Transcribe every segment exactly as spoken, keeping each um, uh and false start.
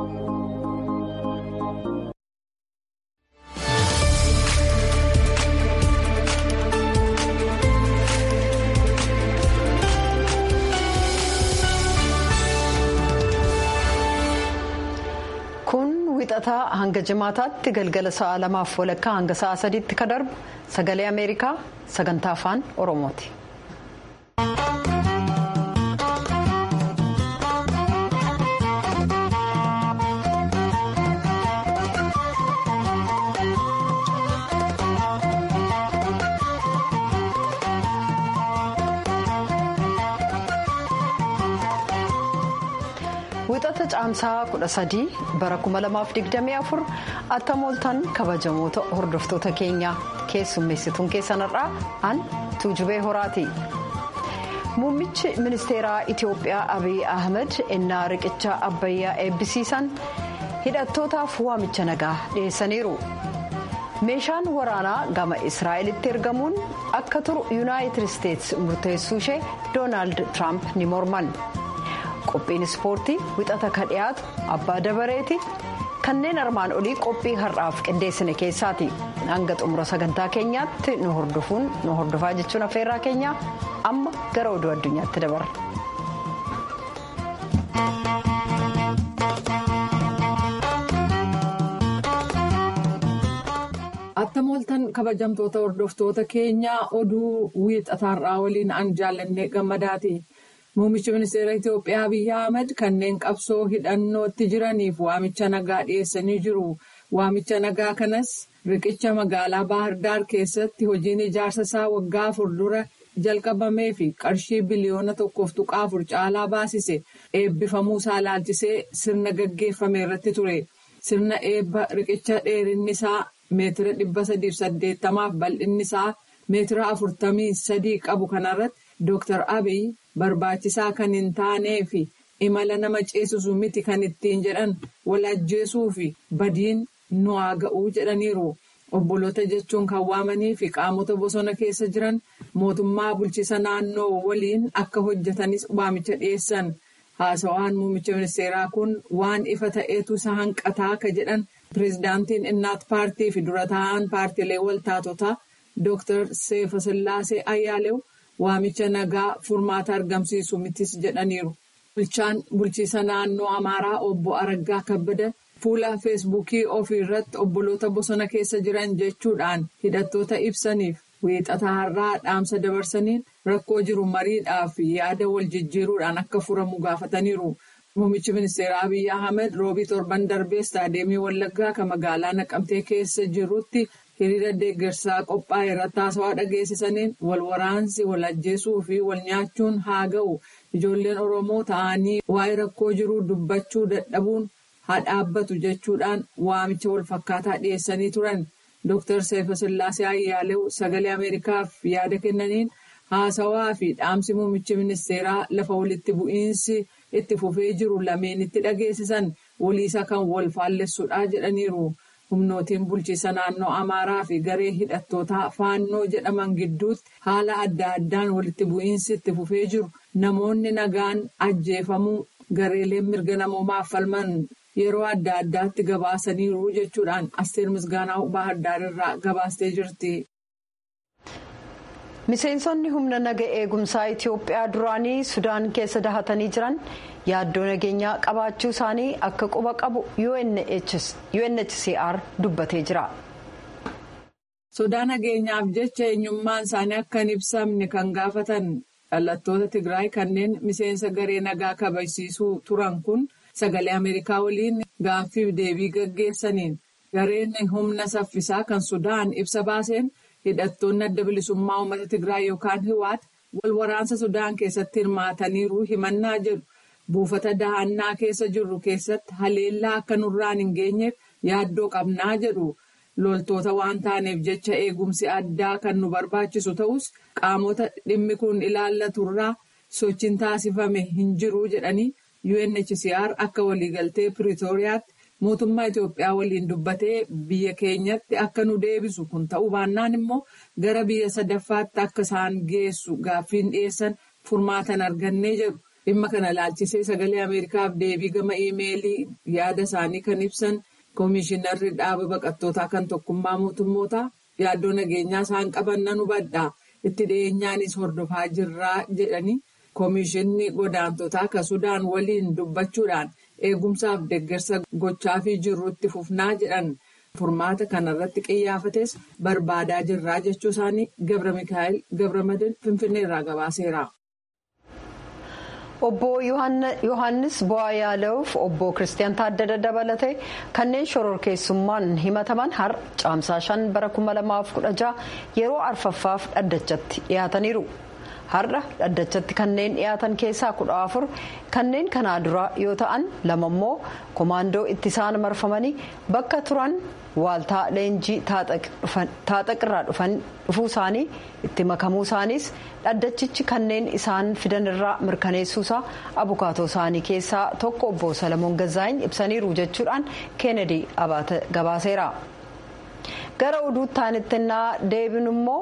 Wixataa hanga jimaataatti galgala sa'a lamaaf walakkaa hanga sa'a sadiitti ka darbu sagalee Ameerikaa sagantaa afaan Oromooti. Wixata caamsaa kudha sadii bara kuma lamaaf digdamii afur attamooltan kabajamoota hordoftoota keenya keessummeessituun keessanirraa an Tuujubee Horaati. Muummichi ministeeraa Itiyoophiyaa Abiy Ahmed innaa riqicha Abbayyaa eebbisiisan hidhattootaaf waamicha nagaa dhiyeessaniiru. Meeshaan waraanaa gama Israa'elitti ergamuun akka turu Yuunaayitid Isteets murteessuu ishee Doonaald Tiraamp ni morman. Qophiin ispoortii wixata ka dhiyaatu abbaa dabareeti kanneen armaan olii qophii har'aaf qindeessine keessaati. Hanga xumura sagantaa keenyaatti nu hordofuun nu hordofaa jechuun affeerraa keenya amma gara oduu addunyaatti dabarra. Attamooltan kabajamtoota hordoftoota keenyaa oduu wixataarraa waliin an jaallannee gammadaati. Muummichi ministeera Itiyoophiyaa Abiy Ahmed kanneen qabsoo hidhannootti jiraniif waamicha nagaa dhiyeessanii jiru. Waamicha nagaa kanas riqicha magaalaa Baahir Daar keessatti hojiin ijaarsa isaa waggaa afur dura jalqabamee fi qarshii biliyoona tokkoof tuqaa afur caalaa baasise eebbifamuu isaa ilaalchisee sirna gaggeeffame irratti ture. Sirna eebba riqicha dheerinni isaa meetira dhibba sadiif saddeettamaaf bal'inni isaa meetira afurtamii sadii qabu kanarratti Dooktar Abiy barbaachisaa kan hin taanee fi imala nama ceesisu miti kan ittiin jedhan walajjeesuu fi badiin nu haa ga'uu jedhaniiru. Obboloota jechuun kan waamanii fi qaamota bosona keessa jiran mootummaa bulchiisa naannoo waliin akka hojjetanis waamicha dhiyeessan. Haasawaan muummicha ministeeraa kun waan ifa ta'eetu isa hanqataa ka jedhan pireezidaantiin Innaat paartii fi dura taa'an paartiilee waltaatotaa Dooktar Seefasillaasee Ayyaalew. Waamicha nagaa furmaata argamsiisu mitis jedhaniiru. Bulchaan bulchiisa naannoo Amaaraa obbo Araggaa Kabbada fuula feesbuukii ofii irratti obboloota bosona keessa jiran jechuudhaan hidhattoota ibsaniif wiixata har'aa dhaamsa dabarsaniin rakkoo jiru mariidhaaf yaada wal jijjiiruudhaan akka furamu gaafataniiru. Muummichi ministeera Abiy Ahmed roobii torban darbee istaadiyeemii Wallaggaa kan magaalaa Naqamtee keessa jirutti hiriira deeggarsaa qophaa'e irratti haasawaa dhageessisaniin wal waraansi wal ajjeesuu fi wal nyaachuun haa ga'u. Ijoolleen Oromoo ta'anii waa'ee rakkoo jiruu dubbachuu dadhabuun haa dhaabbatu jechuudhaan waamicha wal fakkaataa dhiyeessanii turan. Dooktar Seefasillaasee Ayyaalew sagalee Ameerikaaf yaada kennaniin haasawaa fi dhaamsi muummichi ministeeraa lafa walitti bu'iinsi itti fufee jiru lameenitti dhageessisan waliisa kan wal faallessuudha jedhaniiru. Humnootiin bulchiisa naannoo Amaaraa fi garee hidhattootaa faannoo jedhaman gidduutti haala adda addaan walitti bu'iinsi itti fufee jiru. Namoonni nagaan ajjeefamuu gareeleen mirga namoomaaf falman yeroo adda addaatti gabaasaniiru jechuudhaan Asteer Misgaanaa Baahir Daar irraa gabaastee jirti. Miseensonni humna naga eegumsaa Itiyoophiyaa duraanii Sudaan keessa dahatanii jiran yaaddoo nageenyaa qabaachuu isaanii akka quba qabu U N H C R dubbatee jira. Sodaa nageenyaaf jecha eenyummaan isaanii akka hin ibsamne kan gaafatan dhalattoota Tigraay kanneen miseensa garee nagaa kabajsiisuu turan kun sagalee Ameerikaa waliin gaaffiif deebii gaggeessaniin gareen humna saffisaa kan Sudaan ibsa baaseen hidhattoonni adda bilisummaa uummata Tigraay yookaan Hiwaat wal waraansa Sudaan keessatti hirmaataniiru himannaa jedhu. Buufata dahannaa keessa jirru keessatti haleellaa akka nurraan hin geenyeef yaaddoo qabnaa jedhu. Loltoota waan taaneef jecha eegumsi addaa kan nu barbaachisu ta'us qaamota dhimmi kun ilaallaturraa sochiin taasifame hin jiru jedhanii U N H C R akka waliigaltee Piriitooriyaatti mootummaa Itiyoophiyaa waliin dubbatee biyya keenyatti akka nu deebisu kun ta'uu baannaan immoo gara biyya sadaffaatti akka isaan geessu gaaffiin dhiyeessan furmaatan argannee jedhu. dhimma kana ilaalchisee sagalee Ameerikaaf deebii gama iimeelii yaada isaanii kan ibsan koomishinarri dhaaba baqattootaa kan tokkummaa mootummootaa yaaddoo nageenyaa isaan qaban nan hubadha itti dhiyeenyaanis hordofaa jirraa jedhanii koomishinni godaantotaa kan Sudaan waliin dubbachuudhaan eegumsaaf deeggarsa gochaafii jirrutti fufnaa jedhan. Furmaata kanarratti qiyyaafates barbaadaa jirraa jechuu isaanii Gabra Mikaa'el Gabramadin Finfinneerraa gabaaseera. Obbo Yohaannis Bu'aa Yaala'uuf obbo Kiristiyaan Taaddada dabalatee kanneen shororkeessummaan himataman har'a caamsaa shan bara kuma lamaaf kudha jaha yeroo arfaffaaf dhaddachatti dhiyaataniiru. Har'a dhaddachatti kanneen dhiyaatan keessaa kudha afur kanneen kanaa dura yoo ta'an lama immoo komaandoo ittisaan marfamanii bakka turan waaltaa leenjii taaxaqirraa dhufuu isaanii itti makamuu isaaniis dhaddachichi kanneen isaan fidan irraa mirkaneessuusaa abukaatoo isaanii keessaa tokko obbo Salamoon Gazaany ibsaniiru jechuudhaan Keenedi Abaate gabaaseera. Gara oduutti aanittinnaa deebinu immoo.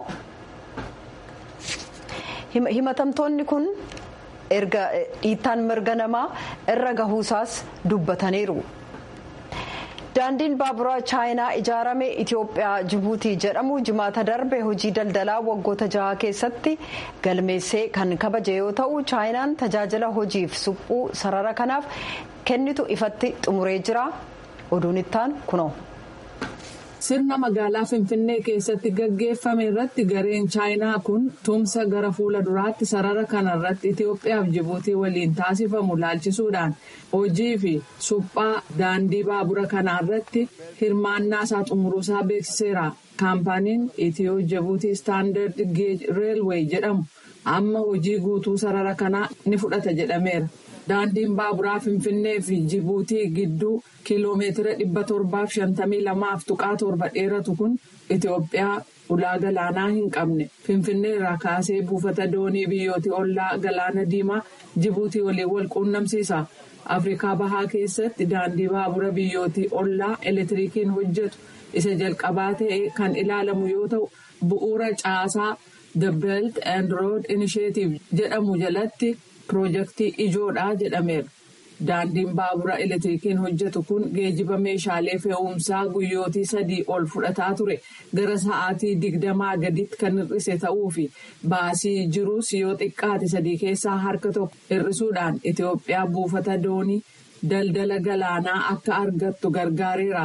Himatamtoonni kun erga dhiittaan mirga namaa irra gahuusaas dubbataniiru. Daandiin baaburaa chaayinaa ijaarame Itoophiyaa Jibuutii jedhamu jimaata darbe hojii daldalaa waggoota jaha keessatti galmeessee kan kabaje yoo ta'u chaayinaan tajaajila hojiif suphuu sarara kanaaf kennitu ifatti xumuree jira. Oduun ittaan kunoo. Sirna magaalaa Finfinnee keessatti gaggeeffame irratti gareen chaayinaa kun tumsa gara fuula duraatti sarara kanarratti Itoophiyaa fi Jibuutii waliin taasifamu laalchisuudhaan hojii fi suphaa daandii baabura kanaarratti hirmaannaa isaa xumuruusaa beeksiseera. Kaampaaniin Itiyoo Jibuutii Istaandard Geej Reelweey jedhamu amma hojii guutuu sarara kanaa ni fudhata jedhameera. Daandiin baaburaa Finfinnee fi Jibuutii gidduu kiiloomeetira dhibba torbaaf shantamii lamaaf tuqaa torba dheeratu kun Itoophiyaa ulaa galaanaa hin qabne Finfinnee irraa kaasee buufata doonii biyyooti ollaa galaana diimaa Jibuutii waliin wal quunnamsiisa. Afrikaa bahaa keessatti daandii baabura biyyooti ollaa elektirikiin hojjetu isa jalqabaa ta'e kan ilaalamu yoo ta'u bu'uura caasaa The Belt and Road Initiative jedhamu jalatti. Piroojeektii ijoodhaa jedhameera. Daandiin baabura elektirikiin hojjetu kun geejiba meeshaalee fe'umsaa guyyootii sadii ol fudhataa ture gara sa'aatii digdamaa gaditti kan hir'ise ta'uu fi baasii jiruus yoo xiqqaate sadii keessaa harka tokko hir'isuudhaan Itoophiyaa buufata doonii daldala galaanaa akka argattu gargaareera.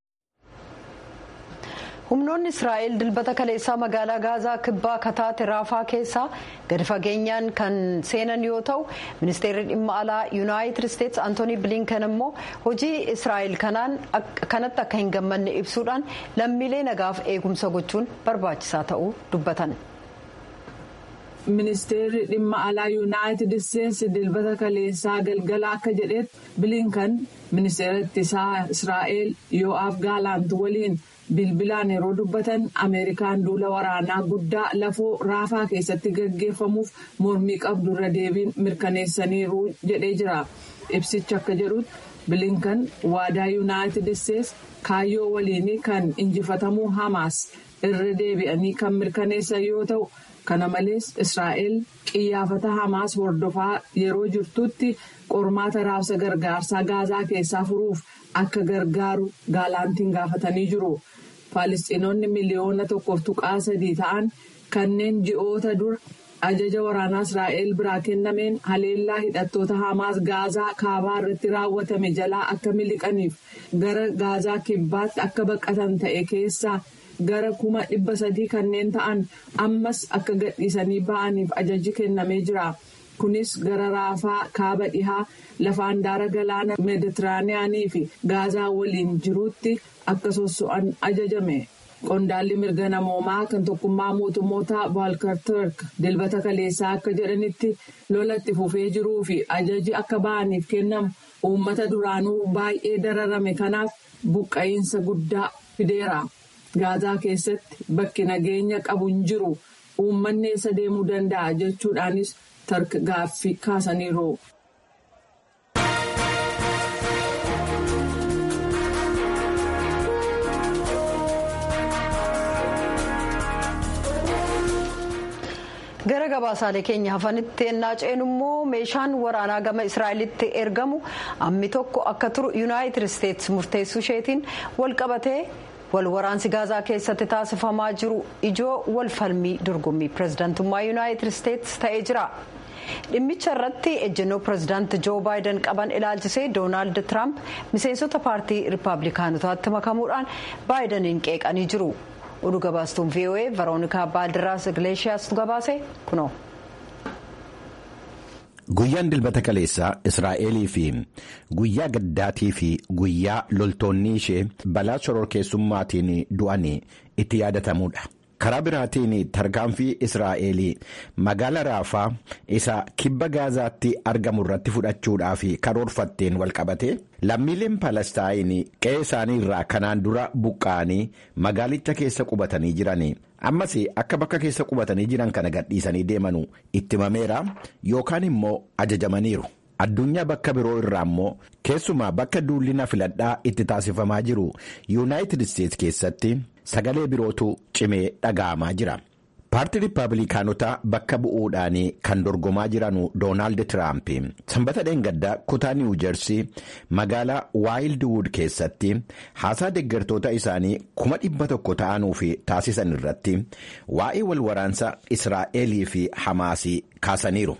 Humnoonni Israa'el dilbata kaleessaa magaalaa Gaazaa kibbaa kataate Raafaa keessaa gadi fageenyaan kan seenan yoo ta'u ministeerri dhimma alaa Yuunaayitid Isteetsi Antoonii Bilinken immoo hojii Israa'el kanaan kanatti akka hin gammanne ibsuudhaan lammiilee nagaaf eegumsa gochuun barbaachisaa ta'uu dubbatan. Ministeerri dhimma alaa Yuunaayitid Isteetsi dilbata kaleessaa galgala akka jedhetti Bilinken ministeera ittisaa Israa'el Yoo'aaf Gaalaant waliin. Bilbilaan yeroo dubbatan Ameerikaan duula waraanaa guddaa lafoo Raafaa keessatti gaggeeffamuuf mormii qabdu irra deebiin mirkaneessaniiru jedhee jira. Ibsichi akka jedhutti Bilinken waadaa Yuunaayitid Isteetsi kaayyoo waliinii kan injifatamuu Hamaas irra deebi'anii kan mirkaneessan yoo ta'u kana malees Israa'el qiyyaafata Hamaas hordofaa yeroo jirtutti qormaata raabsa gargaarsaa Gaazaa keessaa furuuf akka gargaaru Gaalaantiin gaafatanii jiru. Faalistiinoonni miliyoona tokkoof tuqaa sadii ta'an kanneen ji'oota dura ajaja waraanaa Israa'el biraa kennameen haleellaa hidhattoota Hamaas Gaazaa kaabaa irratti raawwatame jalaa akka miliqaniif gara Gaazaa kibbaatti akka baqatan ta'e keessaa gara kuma dhibba sadii kanneen ta'an ammas akka gadhiisanii ba'aniif ajaji kennamee jira. Kunis gara Raafaa kaaba dhihaa lafa handaara galaana Meeditiraaniyaanii fi Gaazaa waliin jiruutti akka sosso'an ajajame. Qondaalli mirga namoomaa kan tokkummaa mootummoota Volker Turk dilbata kaleessaa akka jedhanitti lolatti fufee jiruu fi ajaji akka ba'aniif kennamu uummata duraanuu baay'ee dararame kanaaf buqqa'iinsa guddaa fideera. Gaazaa keessatti bakki nageenya qabu hin jiru uummanni eessa deemuu danda'a jechuudhaanis Turk gaaffii kaasaniiru. gara gabaasaalee keenya hafanitti ennaa ceenu immoo meeshaan waraanaa gama Israa'elitti ergamu ammi tokko akka turu Yuunaayitid Isteetsi murteessuu isheetiin wal qabatee wal waraansi gaazaa keessatti taasifamaa jiru ijoo wal falmii dorgommii pirezidaantummaa Yuunaayitid Isteetsi ta'ee jira. dhimmicha irratti ejjennoo pirezidaanti joo baayiden qaban ilaalchisee doonaald tiraamp miseensota paartii riippaabilikaanotaatti makamuudhaan baayidaniin qeeqanii jiru. oduu gabaastuun V O A veroonikaa baaldiraas igleeshiyaas gabaase kunoo. Guyyaan dilbata kaleessaa Israa'elii fi guyyaa gaddaatii fi guyyaa loltoonni ishee balaa shororkeessummaatiin du'anii itti yaadatamudha. Karaa biraatiin tarkaanfii Israa'elii magaala Raafaa isa kibba Gaazaatti argamu irratti fudhachuudhaaf karoorfatteen walqabate lammiileen Palestaayin qe'ee isaanii irraa kanaan dura buqqa'anii magaalicha keessa qubatanii jiranii. Ammas akka bakka keessa qubatanii jiran kana gadhiisanii deemanu itti himameera yookaan immoo ajajamaniiru. Addunyaa bakka biroo irraa immoo keessumaa bakka duullina filadhaa itti taasifamaa jiru Yuunaayitid Isteetsi keessatti sagalee birootu cimee dhaga'amaa jira. Paartii Riippaabilikaanotaa bakka bu'uudhaan kan dorgomaa jiranu Doonaald Tiraamp sanbata dheengaddaa kutaa Niiwu Jersii magaalaa Waayildiwud keessatti haasaa deeggartoota isaanii kuma dhibba tokko ta'anuuf taasisan irratti waa'ee wal waraansa Israa'elii fi Hamaasii kaasaniiru.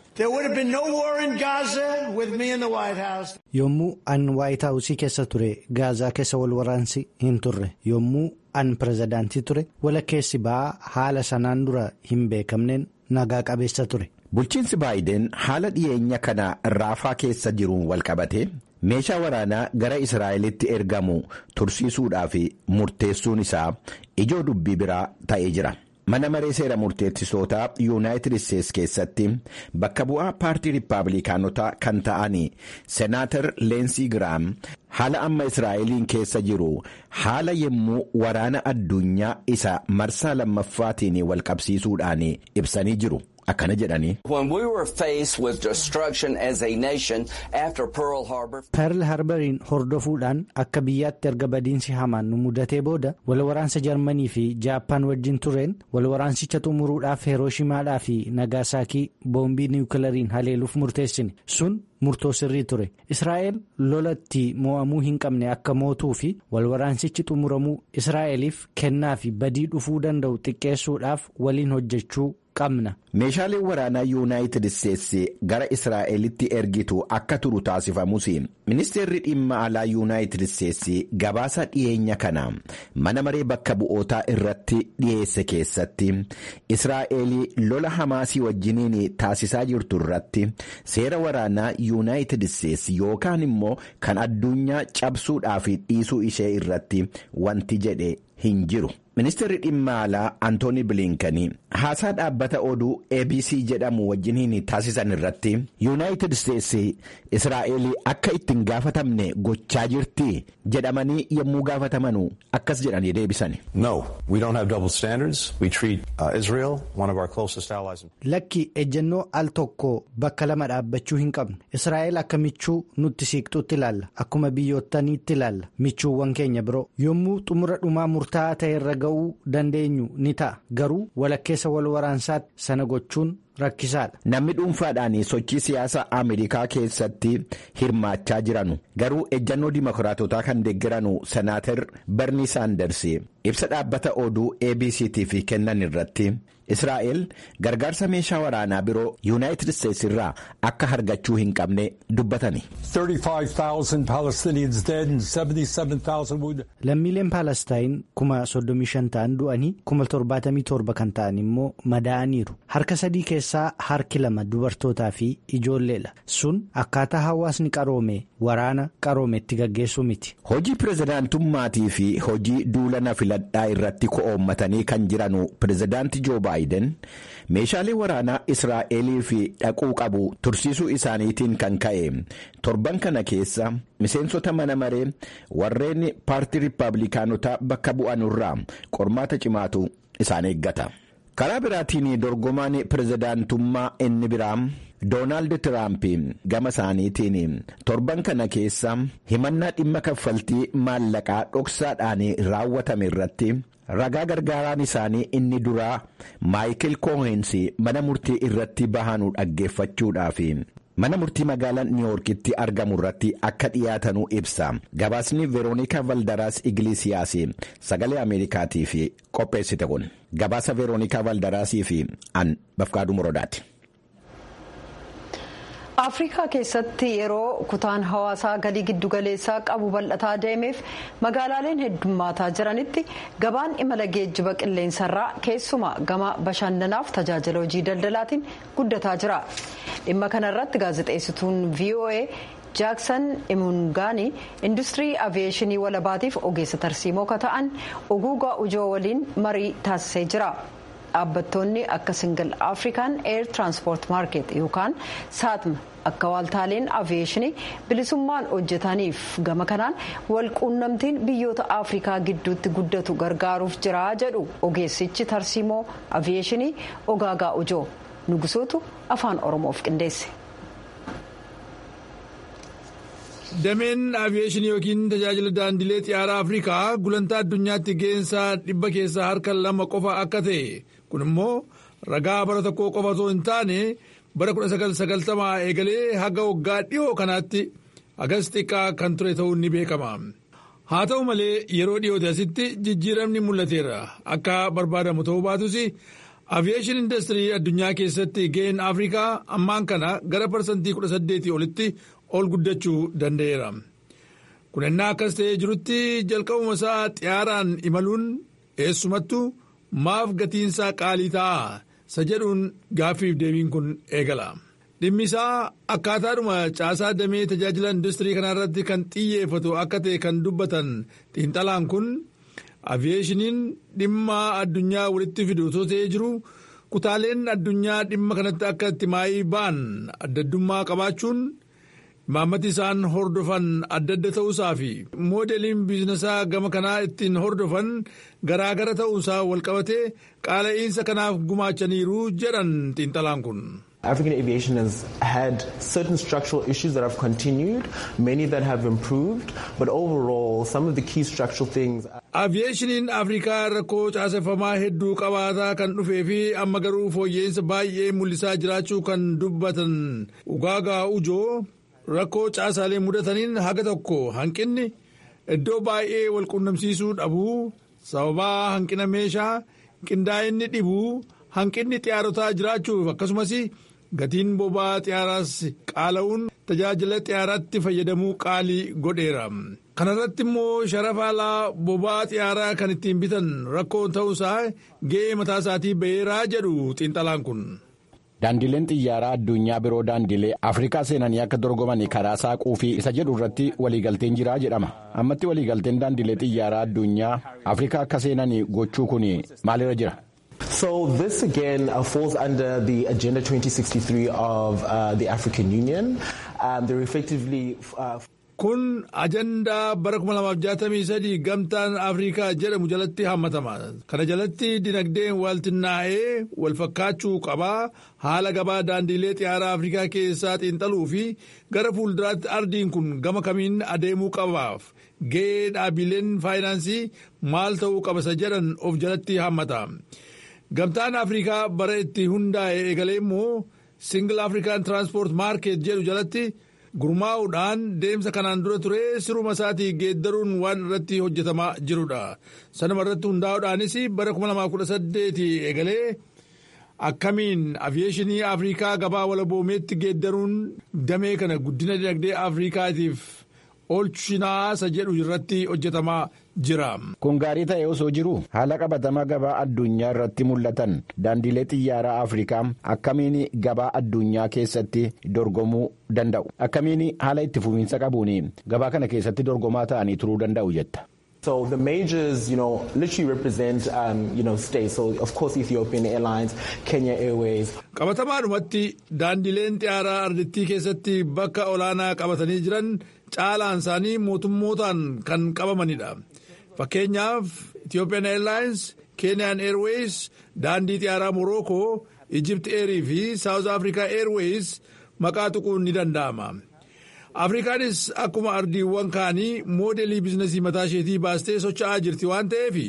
Yommuu an Waayit Haawusii keessa ture Gaazaa keessa wal waraansi hin turre yommuu an pirezidaantii ture walakkeessi ba'aa haala sanaan dura hin beekamneen nagaa qabeessa ture. Bulchiinsi Baayiden haala dhiyeenya kana Raafaa keessa jiruun walqabate meeshaa waraanaa gara Israa'elitti ergamu tursiisuudhaaf murteessuun isaa ijoo dubbii biraa ta'ee jira. Mana maree seera murteessitoota Yuunaayitid Isteetsi keessatti bakka bu'aa paartii Riippaabilikaanotaa kan ta'an Senaatar Leensii Giraam haala amma Israa'eliin keessa jiru haala yemmuu waraana addunyaa isa marsaa lammaffaatiin walqabsiisuudhaan ibsanii jiru. Akkana jedhanii. Pearl Harboriin hordofuudhaan akka biyyaatti erga badiinsi hamaan nu mudatee booda wal waraansa Jarmanii fi Jaappaan wajjin tureen wal waraansicha xumuruudhaaf Hirooshimaadhaa fi Nagaasaakii boombii niwukilariin haleeluuf murteessine sun murtoo sirrii ture. Israa'el lolatti mo'amuu hin qabne akka mootuu fi wal waraansichi xumuramuu Israa'eliif kennaa fi badii dhufuu danda'u xiqqeessuudhaaf waliin hojjechuu qabna. Meeshaaleen waraanaa Yuunaayitid Isteetsi gara Israa'elitti ergitu akka turu taasifamus ministeerri dhimma alaa Yuunaayitid Isteetsi gabaasa dhiyeenya kana mana maree bakka bu'ootaa irratti dhiyeesse keessatti Israa'el lola Hamaasii wajjiniin taasisaa jirtu irratti seera waraanaa Yuunaayitid Isteetsi yookaan immoo kan addunyaa cabsuudhaaf dhiisuu ishee irratti wanti jedhe hin jiru. Ministeerri dhimma alaa Antooni Bilinkanii haasaa dhaabbata oduu A B C jedhamu wajjiniin taasisan irratti Yuunaayitid Isteetsi Israa'el akka ittiin gaafatamne gochaa jirti jedhamanii yommuu gaafatamanu akkas jedhanii deebisan. No, we don't have double standards. We treat uh, Israel, one of our closest allies. Lakki ejjennoo al tokko bakka lama dhaabbachuu hin qabnu. Israa'el akka michuu nutti siiqxuutti ilaalla. Akkuma biyyoottaniitti ilaalla. Michuuwwan keenya biroo yommuu xumura dhumaa murtaa'aa ta'e irra ga'uu dandeenyu ni ta'a. Garuu walakkeessa wal waraansaatti sana gochuun rakkisaadha. Namni dhuunfaadhaan sochii siyaasaa Ameerikaa keessatti hirmaachaa jiranu garuu ejjannoo dimokiraatotaa kan deeggaranu Senaatar Bernie Sanders ibsa dhaabbata oduu A B C tiif kennan irratti Israa'el gargaarsa meeshaa waraanaa biroo Yuunaayitid Isteetsi irraa akka argachuu hin qabne dubbatani. Lammiileen Palestaayin kuma soddomii shan ta'an du'anii kuma torbaatamii torba kan ta'an immoo madaa'aniiru. Harka sadii keessaa harki lama dubartootaa fi ijoolleedha. Sun akkaataa hawaasni qaroome waraana qaroometti gaggeessu miti. Hojii pirezidaantummaatii fi hojii duulana filadhaa irratti ko'oommatanii kan jiranu pirezidaanti Joo Baayiden meeshaalee waraanaa Israa'elii fi dhaquu qabu tursiisuu isaaniitiin kan ka'e torban kana keessa miseensota mana maree warreen paartii Riippaabilikaanotaa bakka bu'anurraa qormaata cimaatu isaan eeggata. Karaa biraatiin dorgomaan pirezidaantummaa inni biraa Doonaald Tiraamp gama isaaniitiin torban kana keessa himannaa dhimma kaffaltii maallaqaa dhoksaadhaan raawwatame irratti ragaa gargaaraan isaanii inni duraa maayikil koohensi mana murtii irratti bahanuu dhaggeeffachuudhaaf mana murtii magaalaa niiwuorkitti argamu irratti akka dhiyaatanuu ibsa. Gabaasni veeroonikaa valdaraas igilisiyaas sagalee ameerikaatiif qopheessite kun gabaasa veeroonikaa valdaraasii fi an bafqaaduu morodaati. Afrikaa keessatti yeroo kutaan hawaasaa galii giddugaleessaa qabu bal'ataa deemeef magaalaaleen heddummaataa jiranitti gabaan imala geejjiba qilleensarraa keessumaa gama bashannanaaf tajaajila hojii daldalaatiin guddataa jira. Dhimma kanarratti gaazexeessituun V O A jaaksan imungaanii industirii aviyeeshinii walabaatiif ogeessa tarsiimoo ka ta'an oguugaa ujoo waliin marii taasisee jira. Dhaabbattoonni akka single african air transport market yookaan saatma akka waaltaaleen aviyeeshinii bilisummaan hojjetaniif gama kanaan walquunnamtiin biyyoota afrikaa gidduutti guddatu gargaaruuf jira jedhu ogeessichi tarsiimoo aviyeeshinii ogaagaa ujoo nugusootu afaan oromoof qindeesse. dameen aviyeeshinii yookiin tajaajila daandilee xiyyaara afrikaa gulantaa addunyaatti geensaa dhibba keessaa harka lama qofa akka ta'e kun immoo ragaa bara tokko qofa osoo hin taane bara kudha sagal sagaltamaa eegalee haga waggaa dhiyoo kanaatti hagas xiqqaa kan ture ta'uun ni beekama. Haa ta'u malee yeroo dhiyoote asitti jijjiiramni mul'ateera akka barbaadamu ta'uu baatus aviyeeshin industirii addunyaa keessatti ga'een afrikaa ammaan kana gara parsantii kudha saddeetii olitti ol guddachuu danda'eera. Kun ennaa akkas ta'ee jirutti jalqabuma isaa xiyyaaraan imaluun eessumattuu maaf gatiinsaa qaalii ta'a isa jedhuun gaaffiif deebiin kun eegala. Dhimmi isaa akkaataadhuma caasaa damee tajaajila industirii kanarratti kan xiyyeeffatu akka ta'e kan dubbatan xiinxalaan kun aviyeeshiniin dhimma addunyaa walitti fidu osoo ta'ee jiru kutaaleen addunyaa dhimma kanatti akka itti maayii ba'an adda addummaa qabaachuun imaammati isaan hordofan adda adda ta'uusaa fi moodeliin biizinasaa gama kanaa ittiin hordofan garaagara ta'uusaa walqabatee qaala'iinsa kanaaf gumaachaniiru jedhan xiinxalaan kun. African aviation has had certain structural issues that have continued, many that have improved, but overall some of the key structural things. Aviyeeshiniin Afrikaa rakkoo caasefamaa hedduu qabaataa kan dhufee fi amma garuu fooyya'insa baay'ee mul'isaa jiraachuu kan dubbatan Ogaagaa Ujoo rakkoo caasaalee mudataniin haga tokko hanqinni iddoo baay'ee walquunnamsiisuu dhabuu sababaa hanqina meeshaa qindaa'inni dhibuu hanqinni xiyyaarotaa jiraachuuf akkasumas gatiin boba'aa xiyyaaraas qaala'uun tajaajila xiyyaaraatti fayyadamuu qaalii godheera. Kanarratti immoo sharafa alaa boba'aa xiyyaaraa kan ittiin bitan rakkoo ta'uusaa ga'ee mataa isaatii ba'eeraa jedhu xiinxalaan kun. Daandileen xiyyaaraa addunyaa biroo daandilee Afrikaa seenanii akka dorgoman karaa saaquu fi isa jedhu irratti waliigalteen jiraa jedhama. Ammatti waliigalteen daandilee xiyyaaraa addunyaa Afrikaa akka seenanii gochuu kun maalirra jira? So this again uh, falls under the Agenda twenty sixty-three of uh, the African Union. Um, they're effectively... Uh, Kun ajandaa bara kuma lamaaf jaatamii sadii gamtaan Afrikaa jedhamu jalatti hammatama. Kana jalatti dinagdeen waltinnaa'ee walfakkaachuu qabaa haala gabaa daandilee xiyyaaraa Afrikaa keessaa xiinxaluu fi gara fuulduraatti ardiin kun gama kamiin adeemuu qabaaf ga'ee dhaabileen faayinaansii maal ta'uu qabasa jedhan of jalatti hammata. Gamtaan Afrikaa bara itti hundaa'e eegalee immoo Single African Transport Market jedhu jalatti gurmaa'uudhaan deemsa kanaan dura ture siruma isaatii geeddaruun waan irratti hojjetamaa jirudha. Sanuma irratti hundaa'uudhaanis bara kuma lamaaf kudha saddeetii eegalee akkamiin aviyeeshinii Afrikaa gabaa walaboomeetti geeddaruun damee kana guddina dinagdee Afrikaatiif oolchinaasa jedhu irratti hojjetamaa jira. Kun gaarii ta'e osoo jiru haala qabatamaa gabaa addunyaa irratti mul'atan daandilee xiyyaaraa Afrikaa akkamiin gabaa addunyaa keessatti dorgomuu danda'u? Akkamiin haala itti fufiinsa qabuun gabaa kana keessatti dorgomaa ta'anii turuu danda'u jetta? So the majors, you know, literally represent, um, you know, states. So of course Ethiopian Airlines, Kenya Airways. Qabatamaadhumatti daandileen xiyyaaraa ardittii keessatti bakka olaanaa qabatanii jiran caalaan isaanii mootummootaan kan qabamanidha. Fakkeenyaaf Ethiopian Airlines, Kenyan Airways, daandii xiyyaaraa Morocco, Egypt Air fi South Africa Airways maqaa tuquun ni danda'ama. Afrikaanis akkuma ardiiwwan kaanii moodelii biizinasii mataa isheetii baastee socho'aa jirti waan ta'eef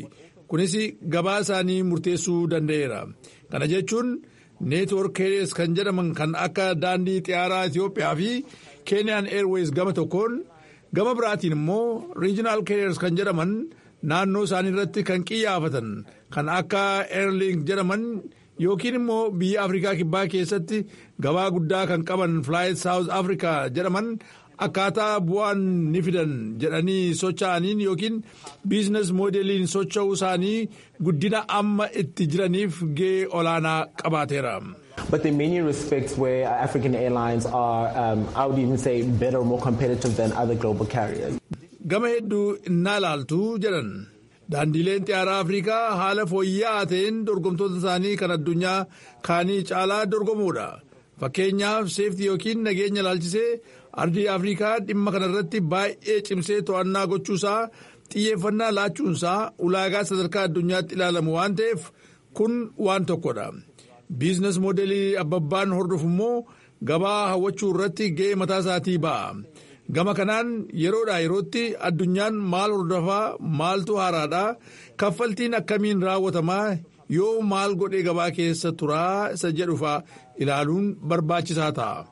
kunis gabaa isaanii murteessuu danda'eera. Kana jechuun neetwoork keeriyeers kan jedhaman kan akka daandii xiyyaaraa Itoophiyaa fi Kenyan Airways gama tokkoon, gama biraatiin immoo regional keeriyeers kan jedhaman naannoo isaanii irratti kan qiyyaafatan kan akka Airlink jedhaman yookiin immoo biyya Afrikaa kibbaa keessatti gabaa guddaa kan qaban Flight South Africa jedhaman akkaataa bu'aan ni fidan jedhanii socho'aniin yookiin biizines moodeliin socho'uu isaanii guddina amma itti jiraniif gahee olaanaa qabaateera. But there are many respects where African airlines are, um, I would even say, better or more competitive than other global carriers. Gama hedduu innaa ilaaltu jedhan daandiileen xiyyaaraa Afrikaa haala fooyya'aa ta'een dorgomtoota isaanii kan addunyaa kaanii caalaa dorgomuudha. Fakkeenyaaf seeftii yookiin nageenya ilaalchisee ardii Afrikaa dhimma kanarratti baay'ee cimsee to'annaa gochuusaa xiyyeeffannaa laachuunsaa ulaagaa sadarkaa addunyaatti ilaalamu waan ta'eef kun waan tokkodha. Biizines moodelii abbabbaan hordofu immoo gabaa hawwachuu irratti gahee mataa isaatii ba'a. Gama kanaan yeroodhaa yerootti addunyaan maal hordofaa maaltu haaraadhaa kaffaltiin akkamiin raawwatamaa yoo maal godhee gabaa keessa turaa isa jedhuufaa ilaaluun barbaachisaa ta'a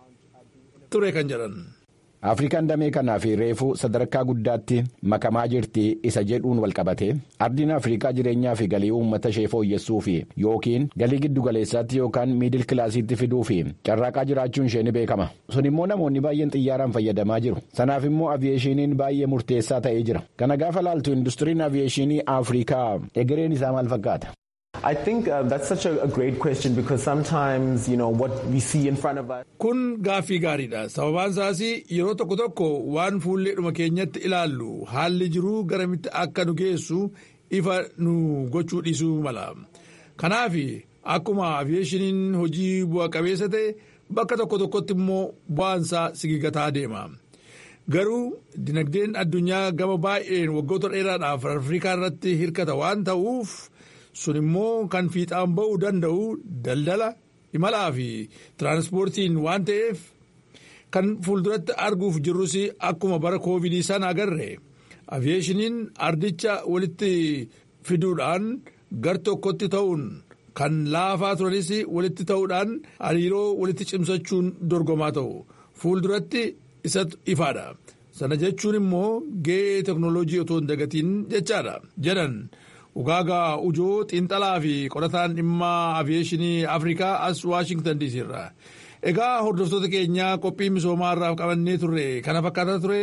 ture kan jedhan. Afrikaan damee kanaa fi reefuu sadarkaa guddaatti makamaa jirti isa jedhuun walqabate ardiin Afrikaa jireenyaa fi galii uummata ishee fooyyessuu fi yookiin galii giddu galeessaatti yookaan miidil kilaasiitti fiduu fi carraaqaa jiraachuun ishee ni beekama. Sun immoo namoonni baay'een xiyyaaraan fayyadamaa jiru. Sanaaf immoo aviyeeshiniin baay'ee murteessaa ta'ee jira. Kana gaafa laaltu industiriin aviyeeshinii Afrikaa egereen isaa maal fakkaata? I think uh, that's such a, a great question because sometimes, you know, what we see in front of us. Kun gaaffii gaariidha. Sababaan isaas yeroo tokko tokko waan fuulleedhuma keenyatti ilaallu haalli jiruu garamitti akka nu geessu ifa nu gochuu dhiisuu mala. Kanaaf akkuma aviyeeshiniin hojii bu'a qabeessa ta'e bakka tokko tokkotti immoo bu'aansaa sigigataa deema. Garuu dinagdeen addunyaa gama baay'een waggoota dheeraadhaaf Afrikaa irratti hirkata waan ta'uuf. Sun immoo kan fiixaan ba'uu danda'u daldala imalaa fi tiraanspoortiin waan ta'eef kan fuulduratti arguuf jirrus akkuma bara koovidii sana agarre aviyeeshiniin ardicha walitti fiduudhaan gar tokkotti ta'uun kan laafaa turanis walitti ta'uudhaan hariiroo walitti cimsachuun dorgomaa ta'u fuulduratti isa ifaadha. Sana jechuun immoo gahee teknooloojii otoo hin dagatiin jechaadha jedhan. Ugaagaa Ujoo xiinxalaa fi qorataan dhimma aviyeeshinii Afrikaa as Waashingtan D C irraa. Egaa hordoftoota keenyaa qophii misoomaa irraaf qabannee turre kana fakkaataa ture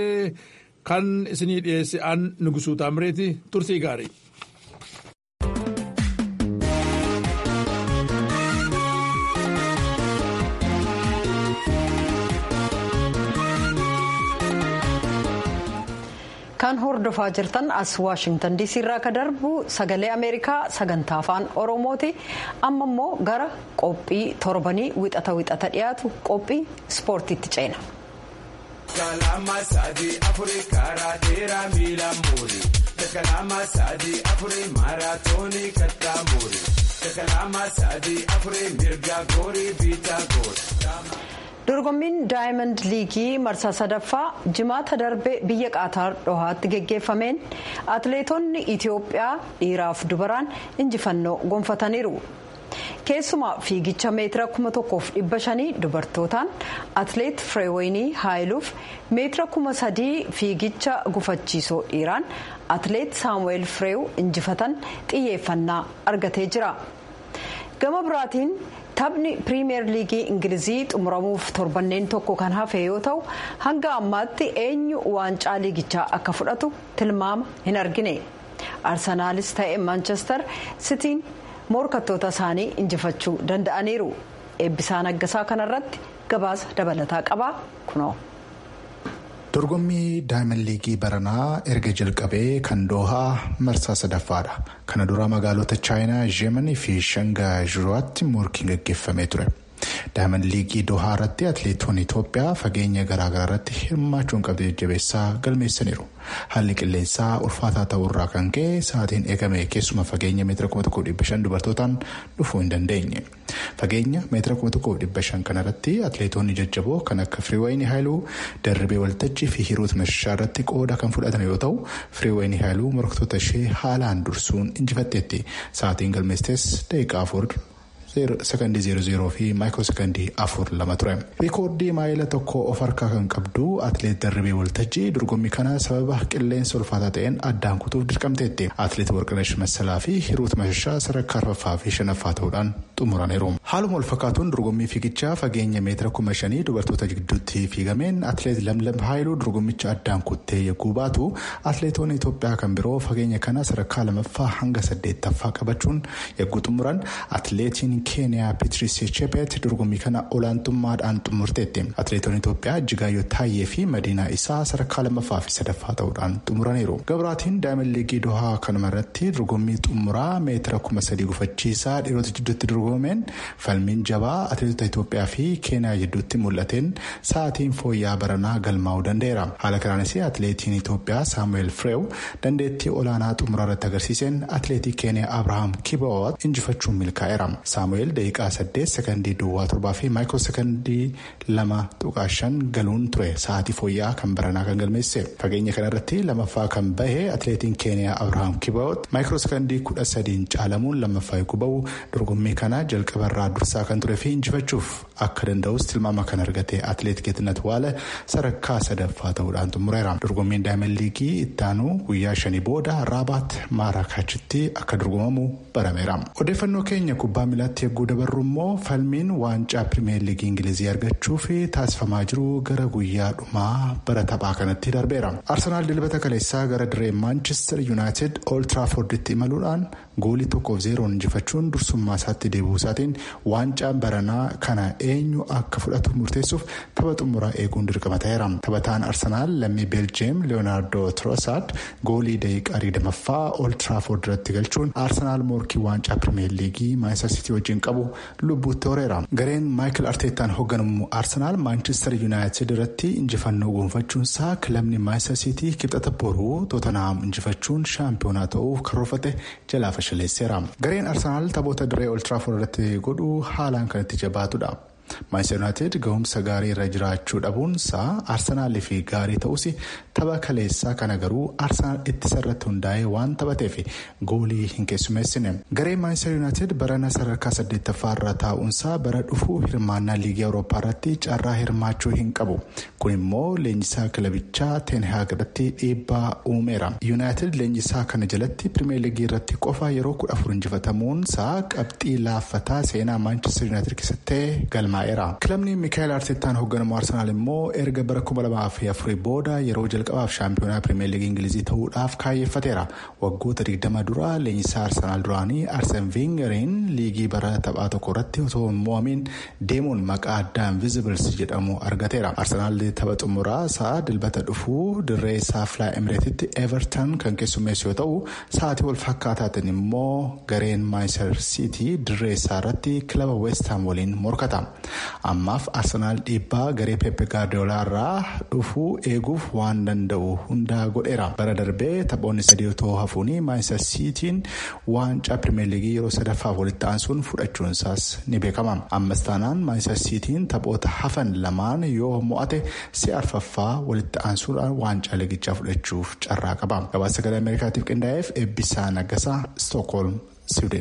kan isinii dhiyeesse an Nugusuu Taamireeti turtii gaarii. Kan hordofaa jirtan as Waashingtan D C irraa ka darbu sagalee Ameerikaa sagantaa afaan Oromooti. Amma immoo gara qophii torbanii wixata wixata dhiyaatu qophii ispoortiitti ceena. Dorgommiin daayimand liigii marsaa sadaffaa jimaata darbe biyya Qaataar Dhohaatti geggeeffameen atileetonni Itoophiyaa dhiiraaf dubaraan injifannoo gonfataniiru. Keessumaa fiigicha meetira kuma tokkoof dhibba shanii dubartootaan atileet Fireewayinii Haayiluuf meetira kuma sadii fiigicha gufachiisoo dhiiraan atileet Saamu'eel Fireew injifatan xiyyeeffannaa argatee jira. Gama biraatiin taphni piriimeer liigii ingilizii xumuramuuf torbanneen tokko kan hafe yoo ta'u hanga ammaatti eenyu waancaa liigichaa akka fudhatu tilmaama hin argine. Arsenaalis ta'e Manchester Sitiin morkattoota isaanii injifachuu danda'aniiru. Eebbisaa Naggasaa kanarratti gabaasa dabalataa qaba kunoo. Dorgommii daayimand liigii baranaa erga jalqabee kan Doohaa marsaa sadaffaadha. Kana dura magaalota Chaayinaa, Yeemenii fi Shangaa Jiruwaatti morkiin gaggeeffamee ture. Daayimand liigii Doohaa irratti atileetonni Itoophiyaa fageenya garaagaraa irratti hirmaachuun qabxii jajjabeessaa galmeessaniiru. Haalli qilleensaa ulfaataa ta'uu irraa kan ka'e sa'aatiin eegame keessuma fageenya meetira kuma tokkoo dhibba shan dubartootaan dhufuu hin dandeenye. Fageenya meetira kuma tokkoof dhibba shan kanarratti atileetonni jajjaboo kan akka Firiiwayinii Haayiluu, Darribee Waltajjii fi Hiruut Mashashaa irratti qooda kan fudhatan yoo ta'u, Firiiwayinii Haayiluu morkattoota ishee haalaan dursuun injifatteetti. Sa'aatiin galmeestes daqiiqaa afur sekondii zeero zeeroo fi maayikiroo sekondii afur lama ture. Riikoordii maayila tokko of harkaa kan qabdu atileet Darribee Waltajjii dorgommii kana sababa qilleensa ulfaataa ta'een addaan kutuuf dirqamteetti. Atileet Warqinash Massalaa fi Hiruut Mashashaa sadarkaa arfaffaa fi shanaffaa ta'uudhaan xumuraniiru. Haaluma walfakkaatuun dorgommii fiigichaa fageenya meetira kuma shanii dubartoota gidduutti fiigameen atileet Lamlam Haayiluu dorgommicha addaan kuttee yagguu baatu atileetonni Itoophiyaa kan biroo fageenya kana sadarkaa lamaffaa hanga saddeettaffaa qabachuun yagguu xumuran atileetiin Keeniyaa Patrice Chebet dorgommii kana olaantummaadhaan xumurteetti. Atileetonni Itoophiyaa Jigaayyoo Taayyee fi Madiinaa Isaa sadarkaa lamaffaa fi sadaffaa ta'uudhaan xumuraniiru. Gabraatiin Daayimand Liigii Dohaa kanuma irratti dorgommii xumuraa meetira kuma sadii gufachiisaa dhiirota jidduutti dorgomeen falmiin jabaa atileetota Itoophiyaa fi Keeniyaa jidduutti mul'ateen sa'aatiin fooyya'aa baranaa galmaa'uu danda'eera. Haala kanaanis atileetiin Itoophiyaa Saamu'eel Fireew dandeettii olaanaa xumuraa irratti agarsiiseen atileetii Keeniyaa Abrahaam Kibaawat injifachuun milkaa'eera. Saamu'eel daqiiqaa saddeet sekondii duwwaa torbaa fi maayikiroo sekondii lama tuqaa shan galuun ture sa'aatii fooyya'aa kan baranaa kan galmeesse. Fageenya kanarratti lamaffaa kan bahe atileetiin Keeniyaa Abrahaam Kibaawat maayikiroo sekondii kudha sadiin caalamuun lammaffaa yoo bahu dorgommii kana jalqabarraa dursaa kan ture fi injifachuuf akka danda'us tilmaama kan argate atileet Geetinet Waala sadarkaa sadaffaa ta'uudhaan xumureera. Dorgommiin Daayimand Liigii ittaanuu guyyaa shanii booda Raabaat Maaraakaachitti akka dorgomamu barameera. Odeeffannoo keenya kubbaa miilaatti yagguu dabarru immoo falmiin waancaa pirimeer liigii ingilizii argachuuf taasifamaa jiru gara guyyaa dhumaa bara taphaa kanatti darbeera. Arsenaal dilbata kaleessaa gara diree Maanchestar Yuunaayitid Old Traafforditti imaluudhaan goolii tokkoof zeeroon injifachuun dursummaa isaatti deebi'uu isaatiin waancaan baranaa kana eenyu akka fudhatu murteessuuf tapha xumuraa eeguun dirqama ta'eera. Taphataan Arsenaal lammii Beeljeem Leonardo Trossard goolii daqiiqaa digdamaffaa Old Trafford irratti galchuun Arsenaal morkii waancaa pirimeer liigii Maanchestar Sitii wajjin qabu lubbuutti horeera. Gareen Maayikel Arteetaan hoogganamu Arsenaal Maanchestar Yuunaayitid irratti injifannoo gonfachuunsaa kilabni Maanchestar Sitii kibxata boruu Tootenaam injifachuun shaampiyoonaa ta'uuf karoorfate jalaa fashaleesseera. Gareen Arsenaal taphoota diree Old Trafford irratti godhu haalaan kan itti jabaatudha. Maanchestar Yuunaayitid gahumsa gaarii irra jiraachuu dhabuunsaa Arsenaalii fi gaarii ta'us tapha kaleessaa kana garuu Arsenaal ittisa irratti hundaa'ee waan taphateef goolii hin keessummeessine. Gareen Maanchestar Yuunaayitid barana sadarkaa saddeettaffaa irra taa'uunsaa bara dhufuu hirmaannaa liigii Awurooppaa irratti carraa hirmaachuu hin qabu. Kun immoo leenjisaa kilabichaa Ten Hag irratti dhiibbaa uumeera. Yuunaayitid leenjisaa kana jalatti pirimeer liigii irratti qofa yeroo kudha afur injifatamuunsaa qabxii laaffataa seenaa Maanchestar Yuunaayitid keessatti galma. Kilabni Miikaayil Arteetaan hoogganamu Arsenaal immoo erga bara kuma lamaa fi afurii booda yeroo jalqabaaf shaampiyoonaa pirimeer liigii ingilizii ta'uudhaaf kaayeffateera. Waggoota digdama dura leenjisaa Arsenaal duraanii Arseen Veengeriin liigii bara taphaa tokko irratti otoo hin mo'amiin deemuun maqaa addaa Invisibles jedhamu argateera. Arsenaal tapha xumuraa isaa dilbata dhufuu dirree isaa Flaa Emireetitti Everton kan keessummeessu yoo ta'u sa'aatii wal fakkaataatiin immoo gareen Maanchestar Sitii dirree isaa irratti kilaba West Ham waliin morkata. Ammaaf Arsenaal dhiibbaa garee Peep Gaardiyoolaa irraa dhufuu eeguuf waan danda'u hundaa godheera. Bara darbee taphoonni sadii otoo hafuuni Maanchestar Sitiin waancaa pirimeer liigii yeroo sadaffaaf walitti aansuun fudhachuun isaas ni beekama. Ammas taanaan Maanchestar Sitiin taphoota hafan lamaan yoo mo'ate si'a arfaffaa walitti aansuudhaan waancaa liigichaa fudhachuuf carraa qaba. Gabaasa sagalee Ameerikaatiif qindaa'eef Eebbisaa Naggasaa, Stookholm, Siwiidin.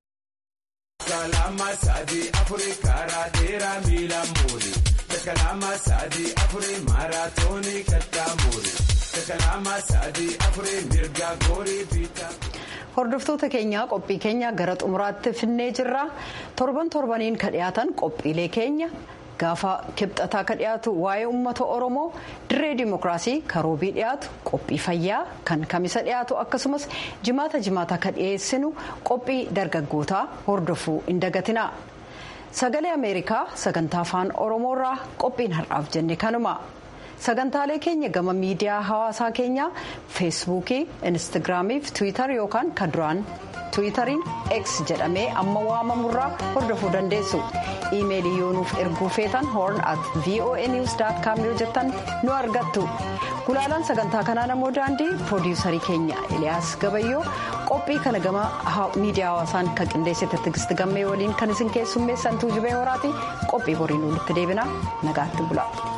Kalama sadi Afrika radera milamuri. Kalama sadi Afri maratoni katamuri. Kalama sadi Afri mirga gori bita. Hordoftoota keenya qophii keenya gara xumuraatti finnee jirra. Torban torbaniin ka dhiyaatan qophiilee keenya gaafa kibxataa ka dhiyaatu waa'ee uummata Oromoo, dirree dimokiraasii karoobii dhiyaatu, qophii fayyaa kan kamisa dhiyaatu akkasumas jimaata jimaata ka dhiyeessinu qophii dargaggootaa hordofuu hin dagatina. Sagalee Ameerikaa sagantaa afaan Oromoorraa qophiin har'aaf jenne kanuma. Sagantaalee keenya gama miidiyaa hawaasaa keenyaa feesbuukii, instaagiraamii fi tiwiitar yookaan kan duraan tiwitariin x jedhamee amma waamamurraa hordofuu dandeessu. iimeelii yoo nuuf erguu feetan horn at voanews dot com yoo jettan nu argattu. Gulaalaan sagantaa kanaa namoo daandii piroodiisarii keenya Eliyaas Gabayyoo qophii kana gama miidiyaa hawaasaan kan qindeessite Tigist Gammee waliin kan isin keessummeessan Tuujubee Horaati. Qophii boriin walitti deebina nagaatti bula.